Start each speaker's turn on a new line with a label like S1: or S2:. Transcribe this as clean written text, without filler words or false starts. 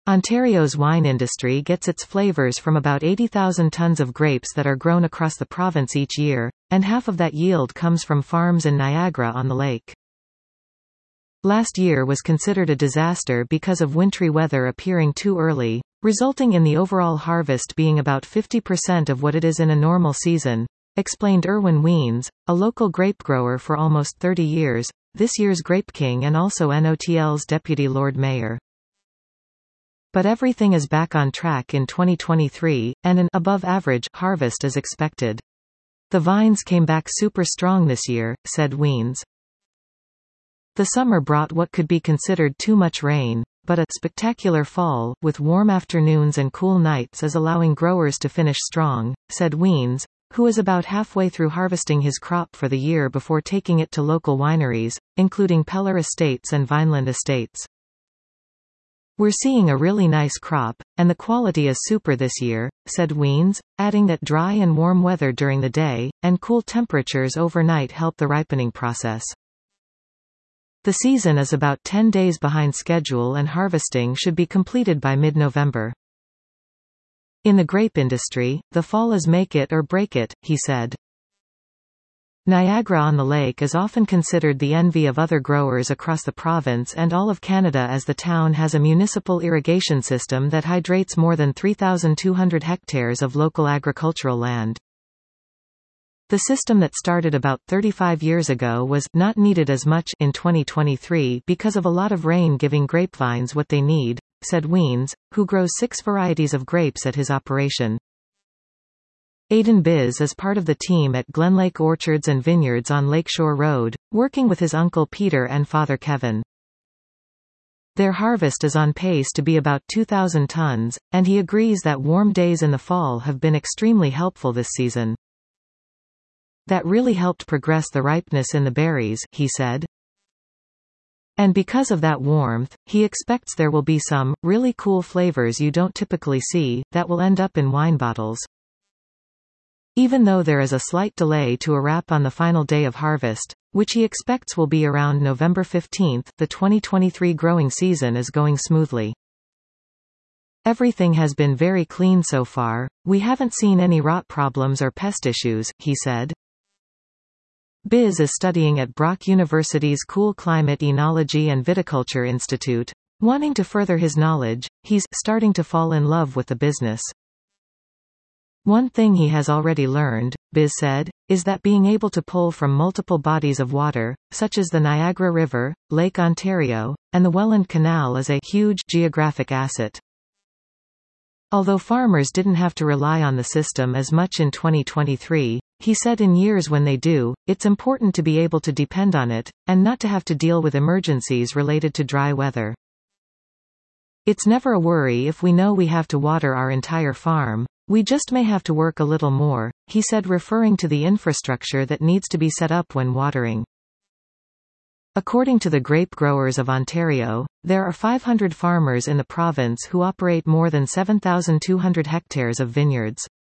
S1: Ontario's wine industry gets its flavors from about 80,000 tons of grapes that are grown across the province each year, and half of that yield comes from farms in Niagara-on-the-Lake. Last year was considered a disaster because of wintry weather appearing too early, resulting in the overall harvest being about 50% of what it is in a normal season, explained Irwin Weens, a local grape grower for almost 30 years, this year's Grape King and also NOTL's Deputy Lord Mayor. But everything is back on track in 2023, and an above-average harvest is expected. The vines came back super strong this year, said Weens. The summer brought what could be considered too much rain, but a spectacular fall, with warm afternoons and cool nights is allowing growers to finish strong, said Weens, who is about halfway through harvesting his crop for the year before taking it to local wineries, including Peller Estates and Vineland Estates. We're seeing a really nice crop, and the quality is super this year, said Weens, adding that dry and warm weather during the day, and cool temperatures overnight help the ripening process. The season is about 10 days behind schedule and harvesting should be completed by mid-November. In the grape industry, the fall is make it or break it, he said. Niagara-on-the-Lake is often considered the envy of other growers across the province and all of Canada as the town has a municipal irrigation system that hydrates more than 3,200 hectares of local agricultural land. The system that started about 35 years ago was not needed as much in 2023 because of a lot of rain giving grapevines what they need, said Weens, who grows 6 varieties of grapes at his operation. Aidan Biz is part of the team at Glenlake Orchards and Vineyards on Lakeshore Road, working with his uncle Peter and father Kevin. Their harvest is on pace to be about 2,000 tons, and he agrees that warm days in the fall have been extremely helpful this season. That really helped progress the ripeness in the berries, he said. And because of that warmth, he expects there will be some really cool flavors you don't typically see that will end up in wine bottles. Even though there is a slight delay to a wrap on the final day of harvest, which he expects will be around November 15, the 2023 growing season is going smoothly. Everything has been very clean so far, we haven't seen any rot problems or pest issues, he said. Biz is studying at Brock University's Cool Climate Enology and Viticulture Institute. Wanting to further his knowledge, he's starting to fall in love with the business. One thing he has already learned, Biz said, is that being able to pull from multiple bodies of water, such as the Niagara River, Lake Ontario, and the Welland Canal is a huge geographic asset. Although farmers didn't have to rely on the system as much in 2023, he said in years when they do, it's important to be able to depend on it, and not to have to deal with emergencies related to dry weather. It's never a worry if we know we have to water our entire farm. We just may have to work a little more, he said, referring to the infrastructure that needs to be set up when watering. According to the Grape Growers of Ontario, there are 500 farmers in the province who operate more than 7,200 hectares of vineyards.